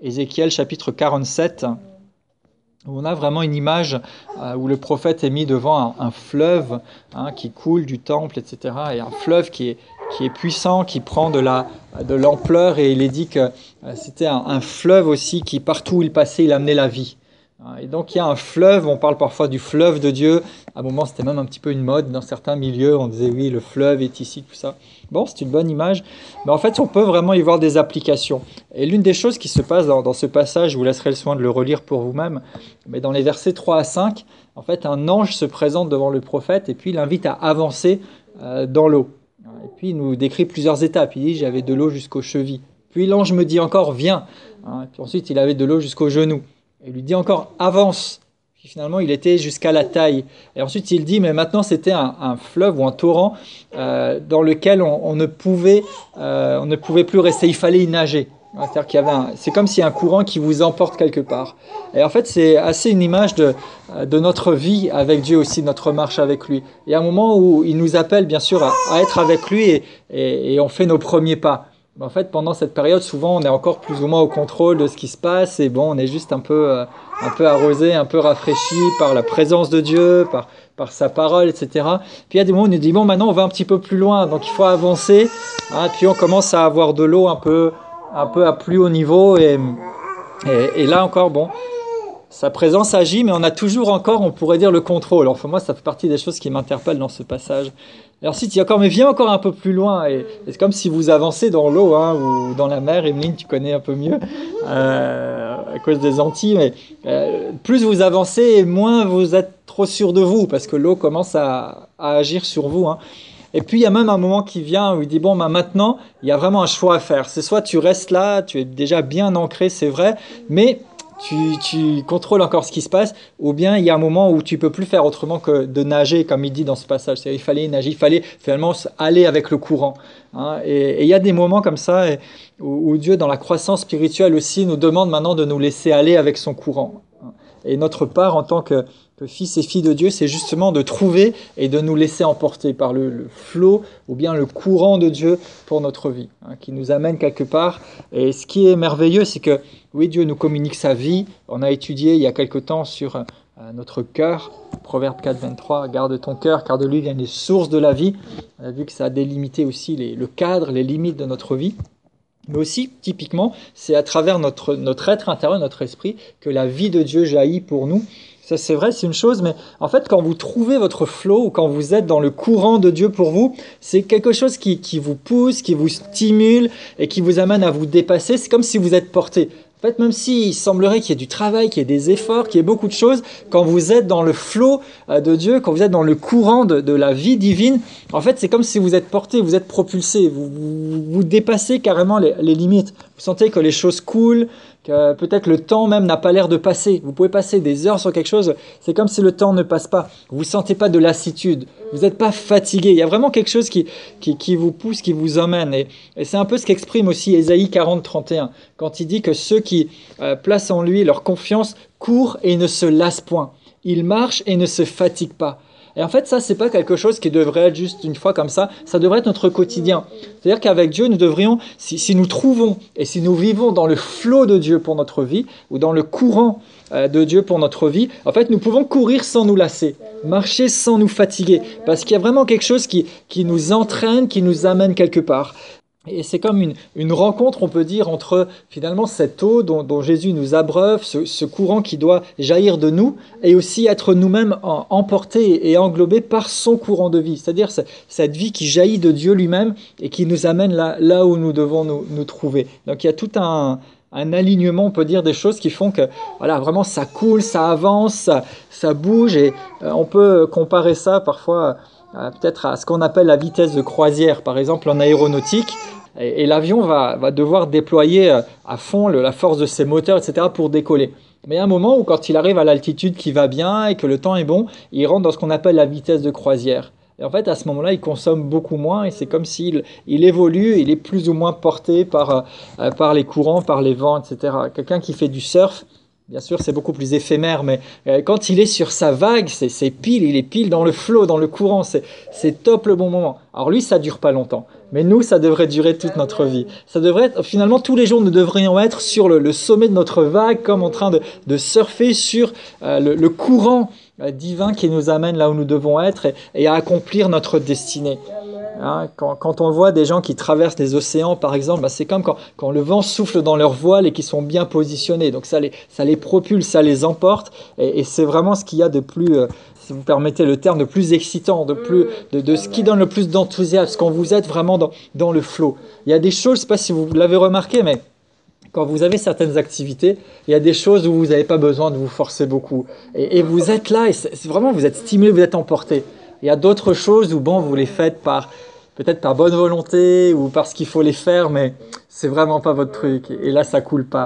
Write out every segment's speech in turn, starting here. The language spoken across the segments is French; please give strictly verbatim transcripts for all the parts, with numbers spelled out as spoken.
Ézéchiel chapitre quarante-sept, où on a vraiment une image euh, où le prophète est mis devant un, un fleuve hein, qui coule du temple, et cetera. Et un fleuve qui est, qui est puissant, qui prend de, la, de l'ampleur, et il est dit que euh, c'était un, un fleuve aussi qui, partout où il passait, il amenait la vie. Et donc il y a un fleuve, on parle parfois du fleuve de Dieu. À un moment, c'était même un petit peu une mode dans certains milieux. On disait oui, le fleuve est ici, tout ça. Bon, c'est une bonne image. Mais en fait, on peut vraiment y voir des applications. Et l'une des choses qui se passe dans, dans ce passage, je vous laisserai le soin de le relire pour vous-même, mais dans les versets trois à cinq, en fait, un ange se présente devant le prophète et puis il l'invite à avancer euh, dans l'eau. Et puis il nous décrit plusieurs étapes. Il dit, j'avais de l'eau jusqu'aux chevilles. Puis l'ange me dit encore, viens. Hein, puis ensuite, il avait de l'eau jusqu'aux genoux. Et il lui dit encore, avance. Puis finalement, il était jusqu'à la taille. Et ensuite, il dit, mais maintenant, c'était un, un fleuve ou un torrent euh, dans lequel on, on, ne pouvait, euh, on ne pouvait plus rester. Il fallait y nager. C'est-à-dire qu'il y avait un, c'est comme s'il y a un courant qui vous emporte quelque part. Et en fait, c'est assez une image de, de notre vie avec Dieu aussi, notre marche avec lui. Il y a un moment où il nous appelle, bien sûr, à, à être avec lui et, et, et on fait nos premiers pas. En fait, pendant cette période, souvent, on est encore plus ou moins au contrôle de ce qui se passe et bon, on est juste un peu, euh, un peu arrosé, un peu rafraîchi par la présence de Dieu, par, par sa parole, et cetera. Puis il y a des moments où on nous dit, bon, maintenant, on va un petit peu plus loin, donc il faut avancer. Hein, puis on commence à avoir de l'eau un peu, un peu à plus haut niveau et, et, et là encore, bon, sa présence agit, mais on a toujours encore, on pourrait dire, le contrôle. Enfin, moi, ça fait partie des choses qui m'interpellent dans ce passage. Alors, si tu dis encore, mais viens encore un peu plus loin, et, et c'est comme si vous avancez dans l'eau, hein, ou dans la mer. Emeline, tu connais un peu mieux, euh, à cause des Antilles, mais euh, plus vous avancez, moins vous êtes trop sûr de vous, parce que l'eau commence à, à agir sur vous, hein. Et puis, il y a même un moment qui vient où il dit, bon, bah, maintenant, il y a vraiment un choix à faire. C'est soit tu restes là, tu es déjà bien ancré, c'est vrai, mais tu, tu contrôles encore ce qui se passe, ou bien il y a un moment où tu peux plus faire autrement que de nager, comme il dit dans ce passage. C'est-à-dire, il fallait nager, il fallait finalement aller avec le courant. Hein. Et, et il y a des moments comme ça et, où, où Dieu, dans la croissance spirituelle aussi, nous demande maintenant de nous laisser aller avec son courant. Et notre part en tant que, que fils et filles de Dieu, c'est justement de trouver et de nous laisser emporter par le, le flot ou bien le courant de Dieu pour notre vie, hein, qui nous amène quelque part. Et ce qui est merveilleux, c'est que oui, Dieu nous communique sa vie. On a étudié il y a quelque temps sur euh, notre cœur, Proverbe quatre, vingt-trois, garde ton cœur, car de lui viennent les sources de la vie. On a vu que ça a délimité aussi les, le cadre, les limites de notre vie. Mais aussi, typiquement, c'est à travers notre, notre être intérieur, notre esprit, que la vie de Dieu jaillit pour nous. Ça, c'est vrai, c'est une chose, mais en fait, quand vous trouvez votre flow ou quand vous êtes dans le courant de Dieu pour vous, c'est quelque chose qui, qui vous pousse, qui vous stimule et qui vous amène à vous dépasser. C'est comme si vous êtes porté. En fait, même s'il semblerait qu'il y ait du travail, qu'il y ait des efforts, qu'il y ait beaucoup de choses, quand vous êtes dans le flot de Dieu, quand vous êtes dans le courant de, de la vie divine, en fait, c'est comme si vous êtes porté, vous êtes propulsé, vous, vous, vous dépassez carrément les, les limites. Vous sentez que les choses coulent, que peut-être le temps même n'a pas l'air de passer. Vous pouvez passer des heures sur quelque chose, c'est comme si le temps ne passe pas. Vous ne sentez pas de lassitude, vous n'êtes pas fatigué. Il y a vraiment quelque chose qui, qui, qui vous pousse, qui vous emmène. Et, et c'est un peu ce qu'exprime aussi Ésaïe quarante, trente et un, quand il dit que ceux qui euh, placent en lui leur confiance courent et ne se lassent point. Ils marchent et ne se fatiguent pas. Et en fait, ça, c'est pas quelque chose qui devrait être juste une fois comme ça. Ça devrait être notre quotidien. C'est-à-dire qu'avec Dieu, nous devrions, si, si nous trouvons et si nous vivons dans le flot de Dieu pour notre vie, ou dans le courant euh, de Dieu pour notre vie, en fait, nous pouvons courir sans nous lasser, marcher sans nous fatiguer, parce qu'il y a vraiment quelque chose qui, qui nous entraîne, qui nous amène quelque part. Et c'est comme une, une rencontre, on peut dire, entre finalement cette eau dont, dont Jésus nous abreuve, ce, ce courant qui doit jaillir de nous, et aussi être nous-mêmes en, emportés et englobés par son courant de vie. C'est-à-dire cette vie qui jaillit de Dieu lui-même et qui nous amène là, là où nous devons nous, nous trouver. Donc il y a tout un, un alignement, on peut dire, des choses qui font que voilà, vraiment ça coule, ça avance, ça, ça bouge, et euh, on peut comparer ça parfois Euh, peut-être à ce qu'on appelle la vitesse de croisière, par exemple en aéronautique, et, et l'avion va, va devoir déployer à fond le, la force de ses moteurs, et cetera pour décoller. Mais il y a un moment où quand il arrive à l'altitude qui va bien et que le temps est bon, il rentre dans ce qu'on appelle la vitesse de croisière. Et en fait, à ce moment-là, il consomme beaucoup moins et c'est comme s'il il évolue, il est plus ou moins porté par, euh, par les courants, par les vents, et cetera. Quelqu'un qui fait du surf, bien sûr, c'est beaucoup plus éphémère, mais euh, quand il est sur sa vague, c'est, c'est pile, il est pile dans le flot, dans le courant, c'est, c'est top le bon moment. Alors lui, ça dure pas longtemps. Mais nous, ça devrait durer toute notre vie. Ça devrait être, finalement, tous les jours, nous devrions être sur le, le sommet de notre vague, comme en train de, de surfer sur euh, le, le courant euh, divin qui nous amène là où nous devons être et, et à accomplir notre destinée. Hein, quand, quand on voit des gens qui traversent les océans, par exemple, bah c'est comme quand, quand le vent souffle dans leur voile et qu'ils sont bien positionnés. Donc ça les, ça les propulse, ça les emporte. Et, et c'est vraiment ce qu'il y a de plus, euh, si vous permettez le terme, de plus excitant, de, plus, de, de ce qui donne le plus d'enthousiasme, quand vous êtes vraiment dans, dans le flow. Il y a des choses, je ne sais pas si vous l'avez remarqué, mais quand vous avez certaines activités, il y a des choses où vous n'avez pas besoin de vous forcer beaucoup. Et, et vous êtes là, et c'est, c'est vraiment, vous êtes stimulé, vous êtes emporté. Il y a d'autres choses où, bon, vous les faites par... peut-être par bonne volonté ou parce qu'il faut les faire, mais c'est vraiment pas votre truc. Et là, ça coule pas.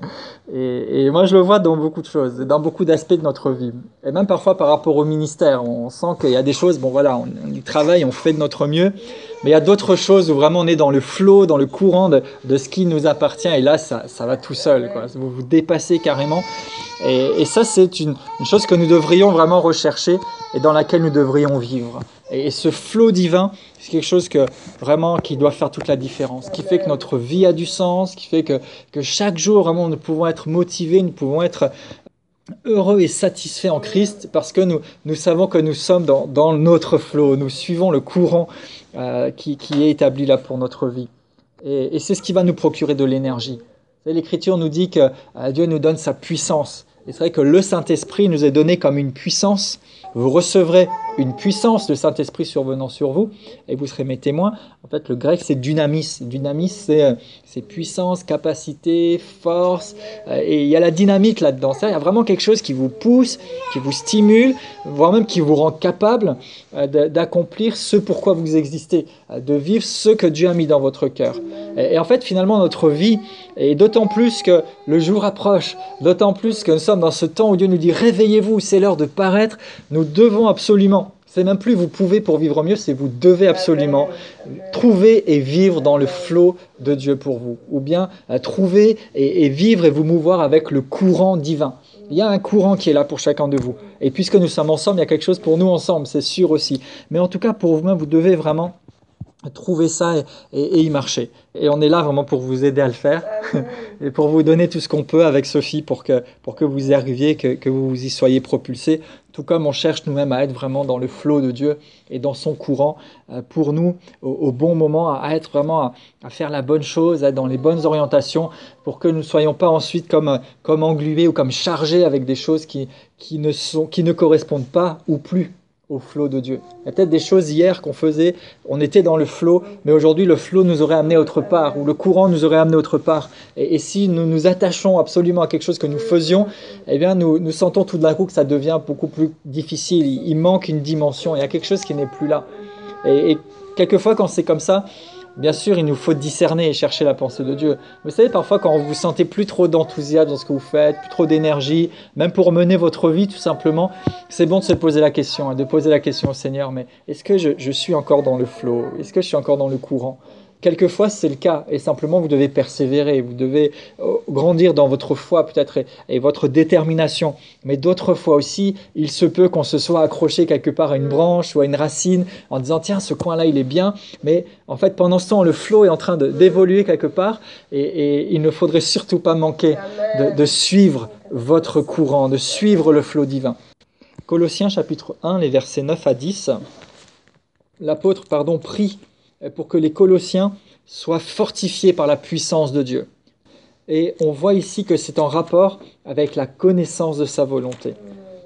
Et, et moi, je le vois dans beaucoup de choses, dans beaucoup d'aspects de notre vie. Et même parfois par rapport au ministère, on sent qu'il y a des choses, bon voilà, on, on y travaille, on fait de notre mieux, mais il y a d'autres choses où vraiment on est dans le flow, dans le courant de, de ce qui nous appartient. Et là, ça, ça va tout seul, quoi. Vous vous dépassez carrément. Et, et ça, c'est une, une chose que nous devrions vraiment rechercher et dans laquelle nous devrions vivre. Et, et ce flow divin, c'est quelque chose que vraiment qui doit faire toute la différence, qui fait que notre vie a du sens, qui fait que, que chaque jour, vraiment, nous pouvons être motivés, nous pouvons être heureux et satisfaits en Christ parce que nous, nous savons que nous sommes dans, dans notre flow, nous suivons le courant euh, qui, qui est établi là pour notre vie. Et, et c'est ce qui va nous procurer de l'énergie. L'Écriture nous dit que euh, Dieu nous donne sa puissance. Et c'est vrai que le Saint-Esprit nous est donné comme une puissance. Vous recevrez une puissance de Saint-Esprit survenant sur vous et vous serez mes témoins. En fait, le grec, c'est dynamis. Dynamis, c'est, c'est puissance, capacité, force. Et il y a la dynamique là-dedans. Il y a vraiment quelque chose qui vous pousse, qui vous stimule, voire même qui vous rend capable d'accomplir ce pourquoi vous existez, de vivre ce que Dieu a mis dans votre cœur. Et en fait, finalement, notre vie, et d'autant plus que le jour approche, d'autant plus que nous sommes dans ce temps où Dieu nous dit « Réveillez-vous, c'est l'heure de paraître », nous devons absolument, c'est même plus vous pouvez pour vivre mieux, c'est vous devez absolument trouver et vivre dans le flot de Dieu pour vous, ou bien euh, trouver et, et vivre et vous mouvoir avec le courant divin. Il y a un courant qui est là pour chacun de vous. Et puisque nous sommes ensemble, il y a quelque chose pour nous ensemble, c'est sûr aussi. Mais en tout cas, pour vous-même, vous devez vraiment trouver ça et, et, et y marcher. Et on est là vraiment pour vous aider à le faire et pour vous donner tout ce qu'on peut avec Sophie pour que, pour que vous y arriviez, que, que vous y soyez propulsés. Tout comme on cherche nous-mêmes à être vraiment dans le flot de Dieu et dans son courant pour nous au, au bon moment, à être vraiment à, à faire la bonne chose, à être dans les bonnes orientations pour que nous ne soyons pas ensuite comme, comme englués ou comme chargés avec des choses qui, qui, ne sont, qui ne correspondent pas ou plus au flot de Dieu. Il y a peut-être des choses hier qu'on faisait, on était dans le flot, mais aujourd'hui le flot nous aurait amené autre part, ou le courant nous aurait amené autre part. Et, et si nous nous attachons absolument à quelque chose que nous faisions, eh bien nous, nous sentons tout d'un coup que ça devient beaucoup plus difficile. Il, il manque une dimension, il y a quelque chose qui n'est plus là. Et, et quelquefois quand c'est comme ça, bien sûr, il nous faut discerner et chercher la pensée de Dieu. Vous savez, parfois, quand vous sentez plus trop d'enthousiasme dans ce que vous faites, plus trop d'énergie, même pour mener votre vie, tout simplement, c'est bon de se poser la question, hein, de poser la question au Seigneur, mais est-ce que je, je suis encore dans le flot? Est-ce que je suis encore dans le courant? Quelquefois, c'est le cas, et simplement, vous devez persévérer, vous devez grandir dans votre foi, peut-être, et, et votre détermination. Mais d'autres fois aussi, il se peut qu'on se soit accroché quelque part à une branche ou à une racine, en disant, tiens, ce coin-là, il est bien, mais en fait, pendant ce temps, le flot est en train de, d'évoluer quelque part, et, et il ne faudrait surtout pas manquer de, de suivre votre courant, de suivre le flot divin. Colossiens chapitre un, les versets neuf à dix, l'apôtre, pardon, prie pour que les Colossiens soient fortifiés par la puissance de Dieu. Et on voit ici que c'est en rapport avec la connaissance de sa volonté.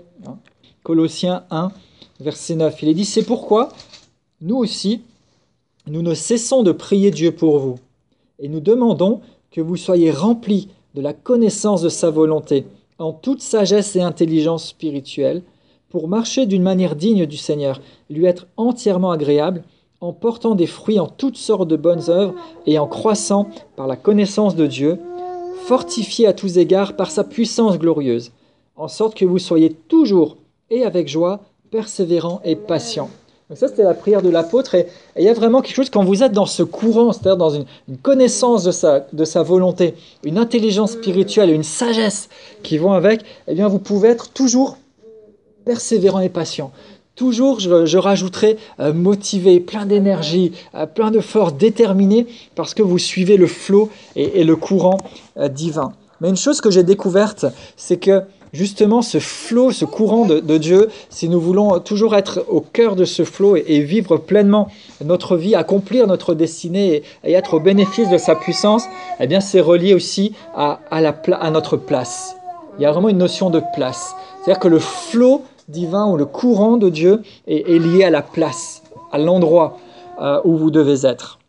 Colossiens un, verset neuf, il est dit « C'est pourquoi, nous aussi, nous ne cessons de prier Dieu pour vous, et nous demandons que vous soyez remplis de la connaissance de sa volonté, en toute sagesse et intelligence spirituelle, pour marcher d'une manière digne du Seigneur, lui être entièrement agréable, en portant des fruits en toutes sortes de bonnes œuvres et en croissant par la connaissance de Dieu, fortifiés à tous égards par sa puissance glorieuse, en sorte que vous soyez toujours et avec joie, persévérants et patients. » Donc ça, c'était la prière de l'apôtre. Et il y a vraiment quelque chose, quand vous êtes dans ce courant, c'est-à-dire dans une, une connaissance de sa, de sa volonté, une intelligence spirituelle, une sagesse qui vont avec, eh bien, vous pouvez être toujours persévérant et patient. Toujours, je, je rajouterai euh, motivé, plein d'énergie, euh, plein de force, déterminé, parce que vous suivez le flot et, et le courant euh, divin. Mais une chose que j'ai découverte, c'est que justement ce flot, ce courant de, de Dieu, si nous voulons toujours être au cœur de ce flot et, et vivre pleinement notre vie, accomplir notre destinée et, et être au bénéfice de sa puissance, eh bien c'est relié aussi à, à, la, à notre place. Il y a vraiment une notion de place. C'est-à-dire que le flot divin ou le courant de Dieu est, est lié à la place, à l'endroit euh, où vous devez être.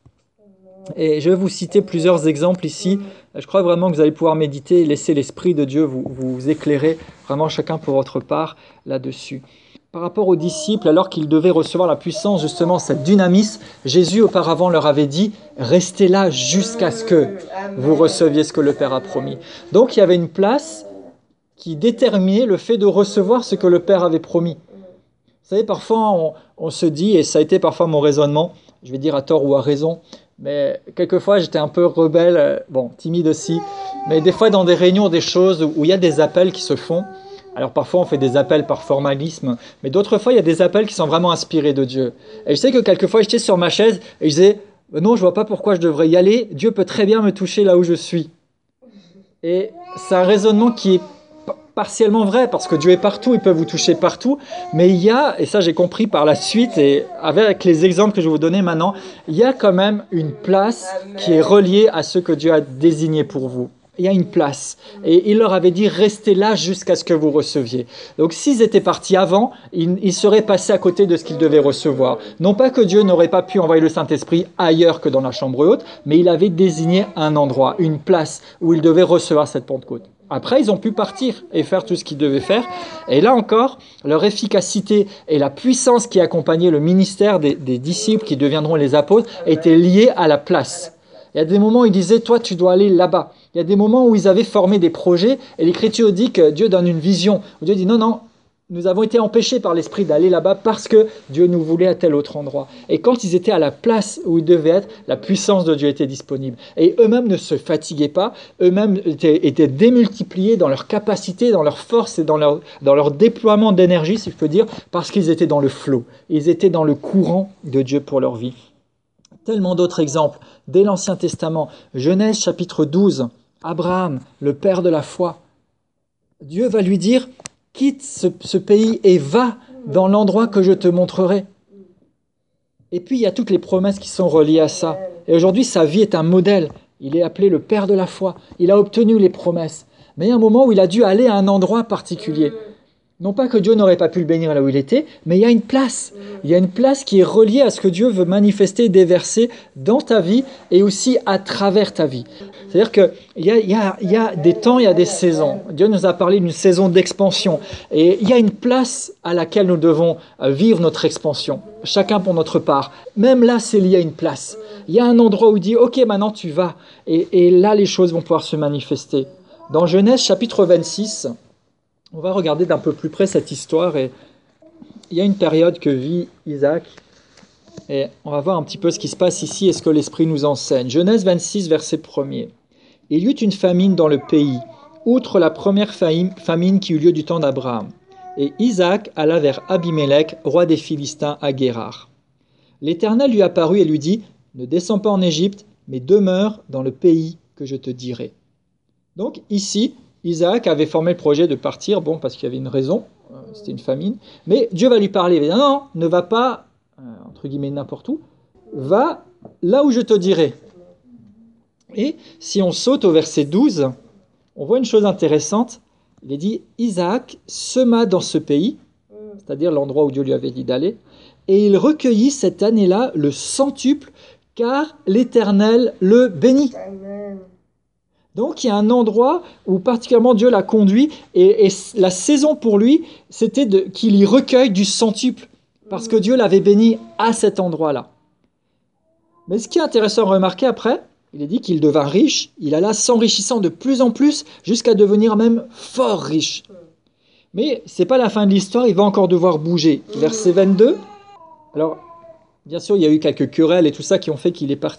Et je vais vous citer plusieurs exemples ici. Je crois vraiment que vous allez pouvoir méditer et laisser l'Esprit de Dieu vous, vous éclairer, vraiment chacun pour votre part là-dessus. Par rapport aux disciples, alors qu'ils devaient recevoir la puissance, justement cette dynamis, Jésus auparavant leur avait dit « Restez là jusqu'à ce que vous receviez ce que le Père a promis ». Donc il y avait une place qui déterminait le fait de recevoir ce que le Père avait promis. Vous savez, parfois on, on se dit, et ça a été parfois mon raisonnement, je vais dire à tort ou à raison, mais quelquefois j'étais un peu rebelle, bon, timide aussi, mais des fois dans des réunions, des choses où il y a des appels qui se font, alors parfois on fait des appels par formalisme, mais d'autres fois il y a des appels qui sont vraiment inspirés de Dieu. Et je sais que quelquefois j'étais sur ma chaise et je disais, non, je vois pas pourquoi je devrais y aller, Dieu peut très bien me toucher là où je suis. Et c'est un raisonnement qui est partiellement vrai, parce que Dieu est partout, il peut vous toucher partout, mais il y a, et ça j'ai compris par la suite, et avec les exemples que je vais vous donner maintenant, il y a quand même une place qui est reliée à ce que Dieu a désigné pour vous. Il y a une place. Et il leur avait dit, restez là jusqu'à ce que vous receviez. Donc s'ils étaient partis avant, ils, ils seraient passés à côté de ce qu'ils devaient recevoir. Non pas que Dieu n'aurait pas pu envoyer le Saint-Esprit ailleurs que dans la chambre haute, mais il avait désigné un endroit, une place où ils devaient recevoir cette Pentecôte. Après, ils ont pu partir et faire tout ce qu'ils devaient faire. Et là encore, leur efficacité et la puissance qui accompagnait le ministère des, des disciples qui deviendront les apôtres étaient liées à la place. Il y a des moments où ils disaient, toi, tu dois aller là-bas. Il y a des moments où ils avaient formé des projets et l'Écriture dit que Dieu donne une vision. Dieu dit, non, non, nous avons été empêchés par l'Esprit d'aller là-bas parce que Dieu nous voulait à tel autre endroit. Et quand ils étaient à la place où ils devaient être, la puissance de Dieu était disponible. Et eux-mêmes ne se fatiguaient pas, eux-mêmes étaient, étaient démultipliés dans leur capacité, dans leur force et dans leur, dans leur déploiement d'énergie, si je peux dire, parce qu'ils étaient dans le flot. Ils étaient dans le courant de Dieu pour leur vie. Tellement d'autres exemples. Dès l'Ancien Testament, Genèse chapitre douze, Abraham, le père de la foi, Dieu va lui dire, quitte ce, ce pays et va dans l'endroit que je te montrerai. Et puis il y a toutes les promesses qui sont reliées à ça. Et aujourd'hui, sa vie est un modèle. Il est appelé le père de la foi. Il a obtenu les promesses. Mais il y a un moment où il a dû aller à un endroit particulier. Non pas que Dieu n'aurait pas pu le bénir là où il était, mais il y a une place. Il y a une place qui est reliée à ce que Dieu veut manifester et déverser dans ta vie et aussi à travers ta vie. C'est-à-dire qu'il y a, il y a, il y a des temps, il y a des saisons. Dieu nous a parlé d'une saison d'expansion. Et il y a une place à laquelle nous devons vivre notre expansion, chacun pour notre part. Même là, c'est lié à une place. Il y a un endroit où il dit, ok, maintenant tu vas. Et, et là, les choses vont pouvoir se manifester. Dans Genèse chapitre vingt-six, on va regarder d'un peu plus près cette histoire et il y a une période que vit Isaac et on va voir un petit peu ce qui se passe ici et ce que l'Esprit nous enseigne. Genèse vingt-six, verset premier. Il y eut une famine dans le pays, outre la première famine qui eut lieu du temps d'Abraham. Et Isaac alla vers Abimélec, roi des Philistins, à Guérar. L'Éternel lui apparut et lui dit, « Ne descends pas en Égypte, mais demeure dans le pays que je te dirai. » Donc ici, Isaac avait formé le projet de partir, bon, parce qu'il y avait une raison, euh, c'était une famine, mais Dieu va lui parler, il va dire, non, non, ne va pas, euh, entre guillemets, n'importe où, va là où je te dirai. Et si on saute au verset douze, on voit une chose intéressante, il est dit, Isaac sema dans ce pays, c'est-à-dire l'endroit où Dieu lui avait dit d'aller, et il recueillit cette année-là le centuple, car l'Éternel le bénit. Amen. Donc il y a un endroit où particulièrement Dieu l'a conduit et, et la saison pour lui, c'était de, qu'il y recueille du centuple parce que Dieu l'avait béni à cet endroit-là. Mais ce qui est intéressant à remarquer après, il est dit qu'il devint riche, il alla s'enrichissant de plus en plus jusqu'à devenir même fort riche. Mais ce n'est pas la fin de l'histoire, il va encore devoir bouger. Verset vingt-deux, alors bien sûr il y a eu quelques querelles et tout ça qui ont fait qu'il est parti.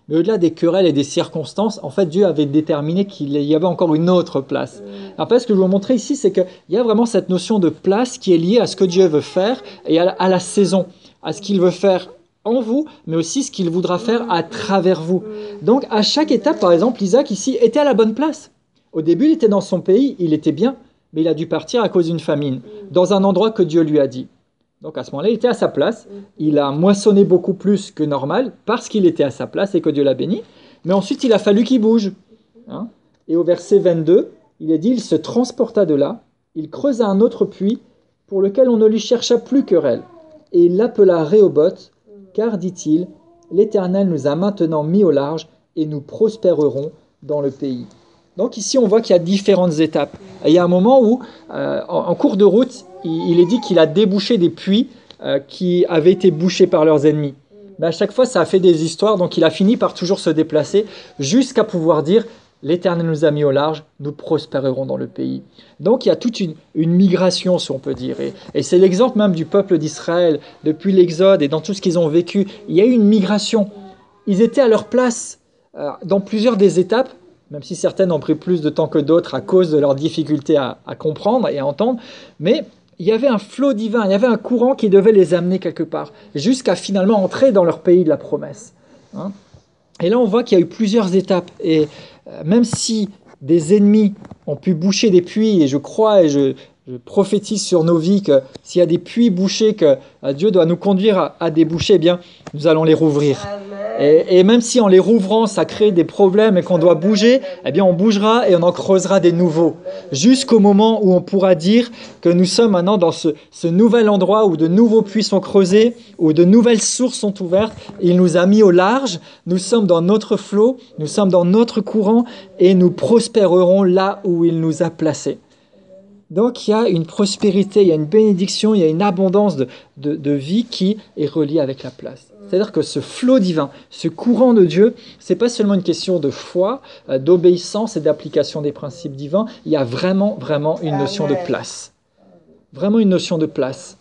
Mais au-delà des querelles et des circonstances, en fait, Dieu avait déterminé qu'il y avait encore une autre place. En fait, ce que je veux vous montrer ici, c'est qu'il y a vraiment cette notion de place qui est liée à ce que Dieu veut faire et à la, à la saison, à ce qu'il veut faire en vous, mais aussi ce qu'il voudra faire à travers vous. Donc, à chaque étape, par exemple, Isaac, ici, était à la bonne place. Au début, il était dans son pays, il était bien, mais il a dû partir à cause d'une famine, dans un endroit que Dieu lui a dit. Donc à ce moment-là, il était à sa place, il a moissonné beaucoup plus que normal, parce qu'il était à sa place et que Dieu l'a béni, mais ensuite il a fallu qu'il bouge. Hein. Et au verset vingt-deux, il est dit, il se transporta de là, il creusa un autre puits, pour lequel on ne lui chercha plus querelle, et il l'appela Rehoboth, car, dit-il, l'Éternel nous a maintenant mis au large, et nous prospérerons dans le pays. Donc ici, on voit qu'il y a différentes étapes. Et il y a un moment où, euh, en, en cours de route, il, il est dit qu'il a débouché des puits euh, qui avaient été bouchés par leurs ennemis. Mais à chaque fois, ça a fait des histoires, donc il a fini par toujours se déplacer jusqu'à pouvoir dire « L'Éternel nous a mis au large, nous prospérerons dans le pays ». Donc il y a toute une, une migration, si on peut dire. Et, et c'est l'exemple même du peuple d'Israël, depuis l'Exode et dans tout ce qu'ils ont vécu. Il y a eu une migration. Ils étaient à leur place euh, dans plusieurs des étapes, même si certaines ont pris plus de temps que d'autres à cause de leur difficulté à, à comprendre et à entendre, mais il y avait un flot divin, il y avait un courant qui devait les amener quelque part, jusqu'à finalement entrer dans leur pays de la promesse. Hein. Et là, on voit qu'il y a eu plusieurs étapes, et euh, même si des ennemis ont pu boucher des puits, et je crois et je, je prophétise sur nos vies que s'il y a des puits bouchés que euh, Dieu doit nous conduire à, à déboucher, eh bien, nous allons les rouvrir. Et, et même si en les rouvrant, ça crée des problèmes et qu'on doit bouger, eh bien on bougera et on en creusera des nouveaux. Jusqu'au moment où on pourra dire que nous sommes maintenant dans ce, ce nouvel endroit où de nouveaux puits sont creusés, où de nouvelles sources sont ouvertes. Il nous a mis au large, nous sommes dans notre flot, nous sommes dans notre courant et nous prospérerons là où il nous a placés. Donc il y a une prospérité, il y a une bénédiction, il y a une abondance de, de, de vie qui est reliée avec la place. C'est-à-dire que ce flot divin, ce courant de Dieu, ce n'est pas seulement une question de foi, euh, d'obéissance et d'application des principes divins, il y a vraiment, vraiment une notion de place. Vraiment une notion de place.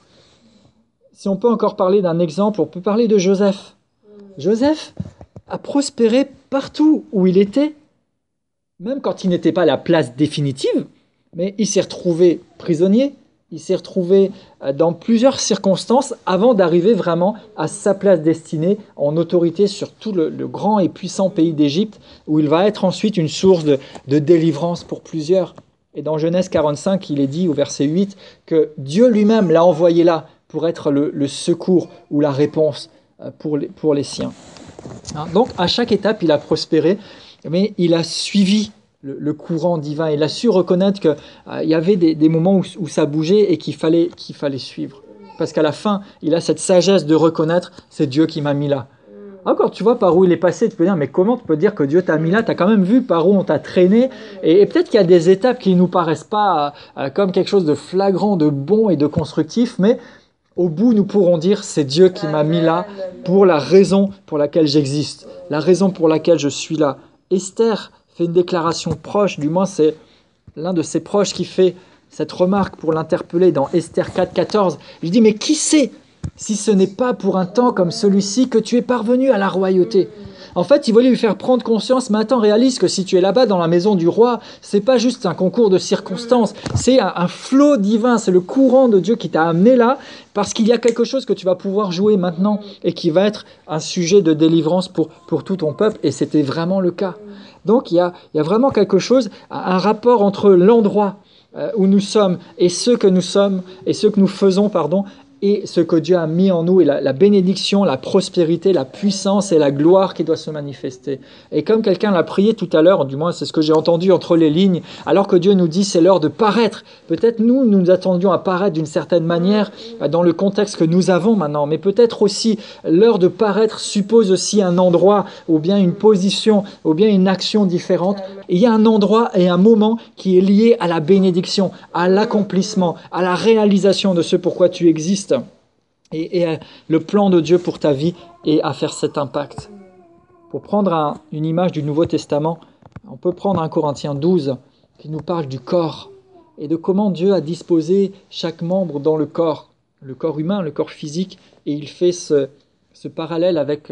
Si on peut encore parler d'un exemple, on peut parler de Joseph. Joseph a prospéré partout où il était, même quand il n'était pas à la place définitive, mais il s'est retrouvé prisonnier, il s'est retrouvé dans plusieurs circonstances avant d'arriver vraiment à sa place destinée en autorité sur tout le, le grand et puissant pays d'Égypte, où il va être ensuite une source de, de délivrance pour plusieurs. Et dans Genèse quarante-cinq, il est dit au verset huit que Dieu lui-même l'a envoyé là pour être le, le secours ou la réponse pour les, pour les siens. Donc à chaque étape, il a prospéré, mais il a suivi Le, le courant divin. Il a su reconnaître qu'il euh, y avait des, des moments où, où ça bougeait et qu'il fallait, qu'il fallait suivre. Parce qu'à la fin, il a cette sagesse de reconnaître « c'est Dieu qui m'a mis là ». Encore, tu vois par où il est passé, tu peux dire « mais comment tu peux dire que Dieu t'a mis là ?» Tu as quand même vu par où on t'a traîné. Et, et peut-être qu'il y a des étapes qui ne nous paraissent pas euh, comme quelque chose de flagrant, de bon et de constructif, mais au bout, nous pourrons dire « c'est Dieu qui m'a mis là pour la raison pour laquelle j'existe, la raison pour laquelle je suis là ». Esther fait une déclaration proche, du moins c'est l'un de ses proches qui fait cette remarque pour l'interpeller dans Esther quatre, quatorze. Je dis, mais qui sait si ce n'est pas pour un temps comme celui-ci que tu es parvenu à la royauté ? En fait, il voulait lui faire prendre conscience, mais attends, réalise que si tu es là-bas dans la maison du roi, c'est pas juste un concours de circonstances, c'est un, un flot divin, c'est le courant de Dieu qui t'a amené là, parce qu'il y a quelque chose que tu vas pouvoir jouer maintenant et qui va être un sujet de délivrance pour, pour tout ton peuple, et c'était vraiment le cas. Donc il y a, il y a vraiment quelque chose, un rapport entre l'endroit où nous sommes et ce que nous sommes, et ce que nous faisons, pardon, et ce que Dieu a mis en nous, et la, la bénédiction, la prospérité, la puissance et la gloire qui doit se manifester. Et comme quelqu'un l'a prié tout à l'heure, du moins c'est ce que j'ai entendu entre les lignes, alors que Dieu nous dit c'est l'heure de paraître. Peut-être nous, nous nous attendions à paraître d'une certaine manière dans le contexte que nous avons maintenant, mais peut-être aussi l'heure de paraître suppose aussi un endroit, ou bien une position, ou bien une action différente. Et il y a un endroit et un moment qui est lié à la bénédiction, à l'accomplissement, à la réalisation de ce pourquoi tu existes. Et, et le plan de Dieu pour ta vie est à faire cet impact. Pour prendre un, une image du Nouveau Testament, on peut prendre un Corinthiens douze qui nous parle du corps et de comment Dieu a disposé chaque membre dans le corps, le corps humain, le corps physique, et il fait ce, ce parallèle avec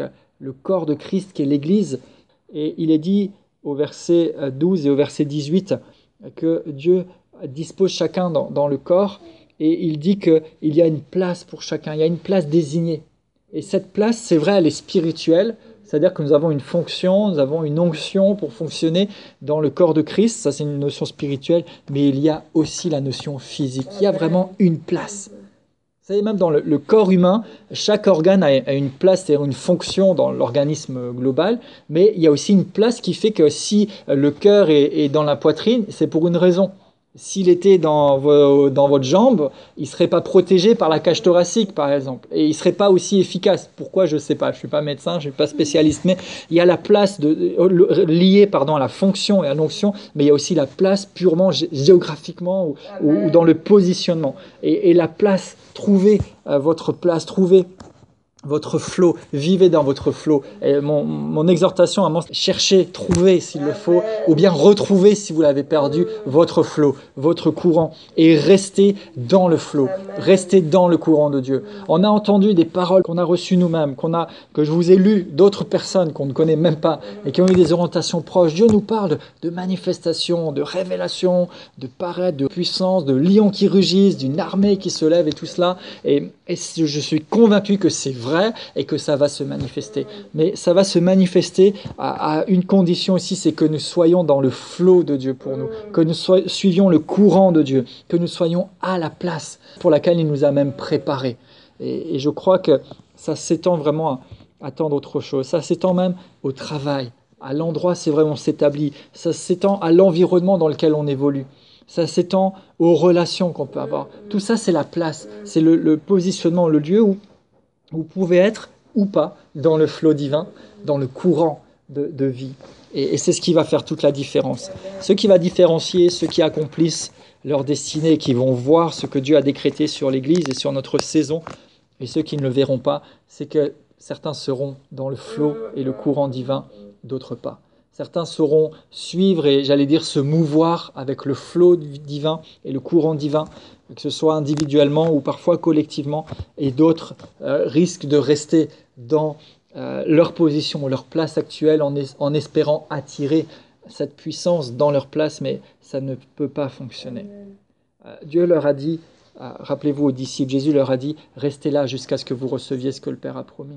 le corps de Christ qui est l'Église. Et il est dit au verset douze et au verset dix-huit que Dieu dispose chacun dans, dans le corps, et il dit qu'il y a une place pour chacun, il y a une place désignée. Et cette place, c'est vrai, elle est spirituelle, c'est-à-dire que nous avons une fonction, nous avons une onction pour fonctionner dans le corps de Christ, ça c'est une notion spirituelle, mais il y a aussi la notion physique, il y a vraiment une place. Vous savez, même dans le, le corps humain, chaque organe a, a une place, c'est-à-dire une fonction dans l'organisme global, mais il y a aussi une place qui fait que si le cœur est, est dans la poitrine, c'est pour une raison. S'il était dans, vos, dans votre jambe, il ne serait pas protégé par la cage thoracique, par exemple. Et il ne serait pas aussi efficace. Pourquoi? Je ne sais pas. Je ne suis pas médecin, je ne suis pas spécialiste. Mais il y a la place de, liée pardon, à la fonction et à l'onction, mais il y a aussi la place purement géographiquement ou, ou, ou dans le positionnement. Et, et la place, trouvez euh, votre place, trouvez votre flot, vivez dans votre flot. Et mon, mon exhortation à moi, cherchez, trouvez s'il le faut, ou bien retrouvez si vous l'avez perdu, votre flot, votre courant, et restez dans le flot, restez dans le courant de Dieu. On a entendu des paroles qu'on a reçues nous-mêmes, qu'on a, que je vous ai lues, d'autres personnes qu'on ne connaît même pas, et qui ont eu des orientations proches. Dieu nous parle de manifestations, de révélations, de paraître, de puissance, de lions qui rugissent, d'une armée qui se lève et tout cela. Et, et je suis convaincu que c'est vrai et que ça va se manifester. Mais ça va se manifester à, à une condition ici, c'est que nous soyons dans le flot de Dieu pour nous, que nous soyons, suivions le courant de Dieu, que nous soyons à la place pour laquelle il nous a même préparés. Et, et je crois que ça s'étend vraiment à, à tant d'autres choses. Ça s'étend même au travail, à l'endroit où c'est vraiment s'établit. Ça s'étend à l'environnement dans lequel on évolue. Ça s'étend aux relations qu'on peut avoir. Tout ça, c'est la place, c'est le, le positionnement, le lieu où vous pouvez être ou pas dans le flot divin, dans le courant de, de vie. Et, et c'est ce qui va faire toute la différence. Ce qui va différencier ceux qui accomplissent leur destinée, qui vont voir ce que Dieu a décrété sur l'Église et sur notre saison, et ceux qui ne le verront pas, c'est que certains seront dans le flot et le courant divin, d'autres pas. Certains sauront suivre et, j'allais dire, se mouvoir avec le flot divin et le courant divin, que ce soit individuellement ou parfois collectivement, et d'autres euh, risquent de rester dans euh, leur position, leur place actuelle, en, es- en espérant attirer cette puissance dans leur place, mais ça ne peut pas fonctionner. Euh, Dieu leur a dit, euh, rappelez-vous aux disciples, Jésus leur a dit, restez là jusqu'à ce que vous receviez ce que le Père a promis.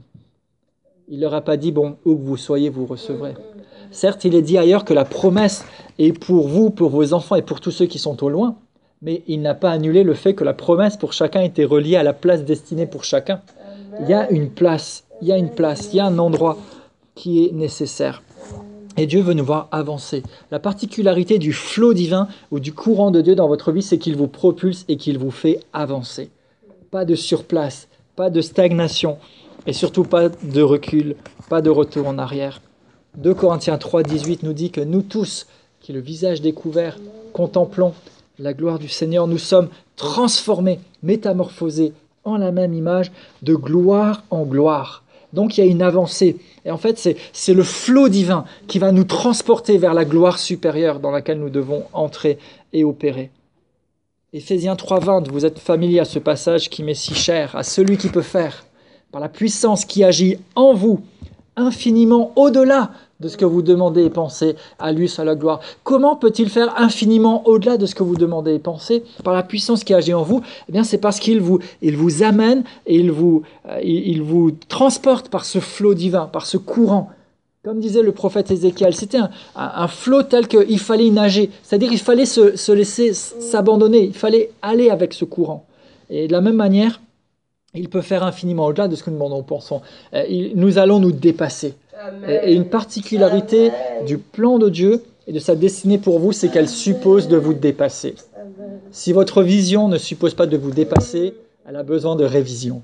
Il leur a pas dit, bon, où que vous soyez, vous recevrez. Certes, il est dit ailleurs que la promesse est pour vous, pour vos enfants et pour tous ceux qui sont au loin, mais il n'a pas annulé le fait que la promesse pour chacun était reliée à la place destinée pour chacun. Il y a une place, il y a une place, il y a un endroit qui est nécessaire. Et Dieu veut nous voir avancer. La particularité du flot divin ou du courant de Dieu dans votre vie, c'est qu'il vous propulse et qu'il vous fait avancer. Pas de surplace, pas de stagnation et surtout pas de recul, pas de retour en arrière. deux Corinthiens trois, dix-huit nous dit que nous tous, qui le visage découvert, contemplons la gloire du Seigneur, nous sommes transformés, métamorphosés en la même image, de gloire en gloire. Donc il y a une avancée. Et en fait, c'est, c'est le flot divin qui va nous transporter vers la gloire supérieure dans laquelle nous devons entrer et opérer. Éphésiens trois, vingt, vous êtes familier à ce passage qui m'est si cher, à celui qui peut faire, par la puissance qui agit en vous, infiniment au-delà de ce que vous demandez et pensez, à lui soit la gloire. Comment peut-il faire infiniment au-delà de ce que vous demandez et pensez? Par la puissance qui agit en vous, eh bien c'est parce qu'il vous, il vous amène et il vous, euh, il, il vous transporte par ce flot divin, par ce courant. Comme disait le prophète Ézéchiel, c'était un, un, un flot tel qu'il fallait y nager, c'est-à-dire il fallait se, se laisser s'abandonner, il fallait aller avec ce courant. Et de la même manière, il peut faire infiniment au-delà de ce que nous demandons ou pensons. Euh, nous allons nous dépasser. Et une particularité du plan de Dieu et de sa destinée pour vous, c'est qu'elle suppose de vous dépasser. Si votre vision ne suppose pas de vous dépasser, elle a besoin de révision.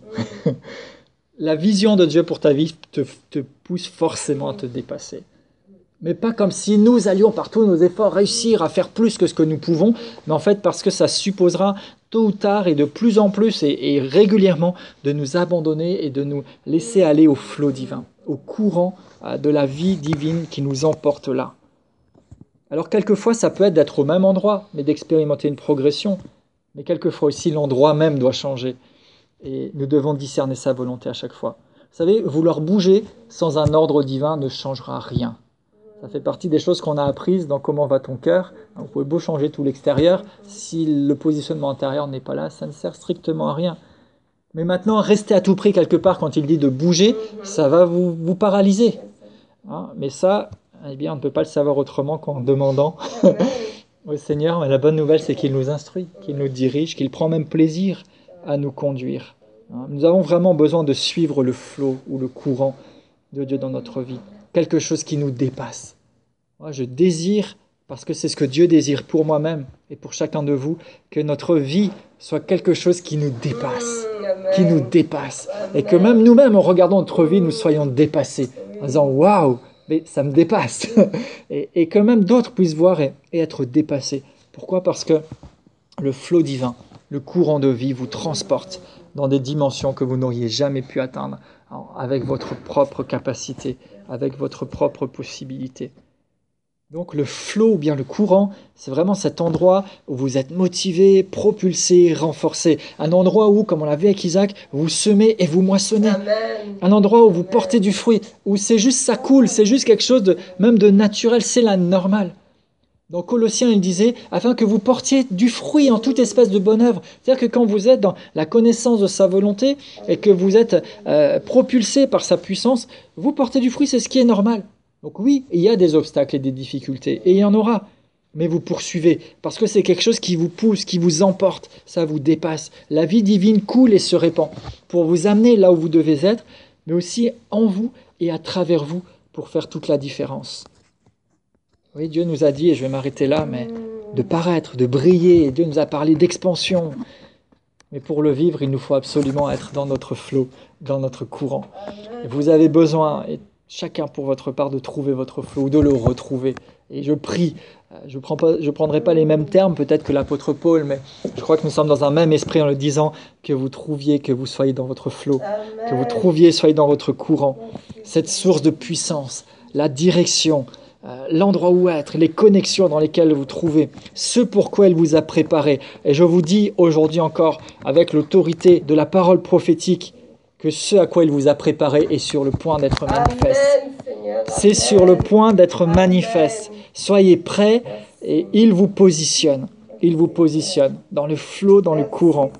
La vision de Dieu pour ta vie te, te pousse forcément à te dépasser. Mais pas comme si nous allions par tous nos efforts réussir à faire plus que ce que nous pouvons, mais en fait parce que ça supposera tôt ou tard et de plus en plus et, et régulièrement de nous abandonner et de nous laisser aller au flot divin, au courant de la vie divine qui nous emporte là. Alors quelquefois ça peut être d'être au même endroit, mais d'expérimenter une progression, mais quelquefois aussi l'endroit même doit changer et nous devons discerner sa volonté à chaque fois. Vous savez, vouloir bouger sans un ordre divin ne changera rien. Ça fait partie des choses qu'on a apprises dans Comment va ton cœur. Vous pouvez beau changer tout l'extérieur, si le positionnement intérieur n'est pas là, ça ne sert strictement à rien. Mais maintenant, rester à tout prix quelque part quand il dit de bouger, ça va vous, vous paralyser. Hein, mais ça, eh bien, on ne peut pas le savoir autrement qu'en demandant au Seigneur. Mais la bonne nouvelle, c'est qu'il nous instruit, qu'il nous dirige, qu'il prend même plaisir à nous conduire. Hein, nous avons vraiment besoin de suivre le flot ou le courant de Dieu dans notre vie. Quelque chose qui nous dépasse. Moi, je désire, parce que c'est ce que Dieu désire pour moi-même et pour chacun de vous, que notre vie soit quelque chose qui nous dépasse, qui nous dépasse. Et que même nous-mêmes, en regardant notre vie, nous soyons dépassés, en disant « Waouh, mais ça me dépasse !» et, et que même d'autres puissent voir et, et être dépassés. Pourquoi ? Parce que le flot divin, le courant de vie vous transporte dans des dimensions que vous n'auriez jamais pu atteindre avec votre propre capacité, avec votre propre possibilité. Donc le flot ou bien le courant, c'est vraiment cet endroit où vous êtes motivé, propulsé, renforcé. Un endroit où, comme on l'a vu avec Isaac, vous semez et vous moissonnez. Amen. Un endroit où vous portez du fruit, où c'est juste ça coule, c'est juste quelque chose de même de naturel, c'est la normale. Dans Colossiens, il disait, afin que vous portiez du fruit en toute espèce de bonne œuvre. C'est-à-dire que quand vous êtes dans la connaissance de sa volonté et que vous êtes euh, propulsé par sa puissance, vous portez du fruit, c'est ce qui est normal. Donc oui, il y a des obstacles et des difficultés, et il y en aura. Mais vous poursuivez, parce que c'est quelque chose qui vous pousse, qui vous emporte, ça vous dépasse. La vie divine coule et se répand pour vous amener là où vous devez être, mais aussi en vous et à travers vous pour faire toute la différence. Oui, Dieu nous a dit, et je vais m'arrêter là, mais de paraître, de briller. Dieu nous a parlé d'expansion. Mais pour le vivre, il nous faut absolument être dans notre flot, dans notre courant. Et vous avez besoin, et chacun pour votre part, de trouver votre flot ou de le retrouver. Et je prie, je ne prends pas, je prendrai pas les mêmes termes peut-être que l'apôtre Paul, mais je crois que nous sommes dans un même esprit en le disant, que vous trouviez, que vous soyez dans votre flot, Amen. Que vous trouviez, soyez dans votre courant. Cette source de puissance, la direction, Euh, l'endroit où être, les connexions dans lesquelles vous trouvez, ce pourquoi elle vous a préparé. Et je vous dis aujourd'hui encore, avec l'autorité de la parole prophétique, que ce à quoi il vous a préparé est sur le point d'être manifeste. Amen, c'est sur le point d'être Amen. Manifeste. Soyez prêts et il vous positionne. Il vous positionne dans le flot, dans le courant.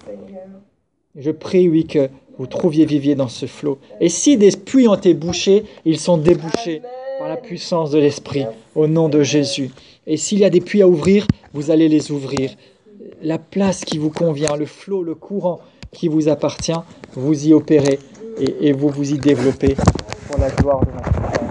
Je prie, oui, que vous trouviez, viviez dans ce flot. Et si des puits ont été bouchés, ils sont débouchés par la puissance de l'Esprit, au nom de Jésus. Et s'il y a des puits à ouvrir, vous allez les ouvrir. La place qui vous convient, le flot, le courant qui vous appartient, vous y opérez et, et vous vous y développez pour la gloire de notre Père.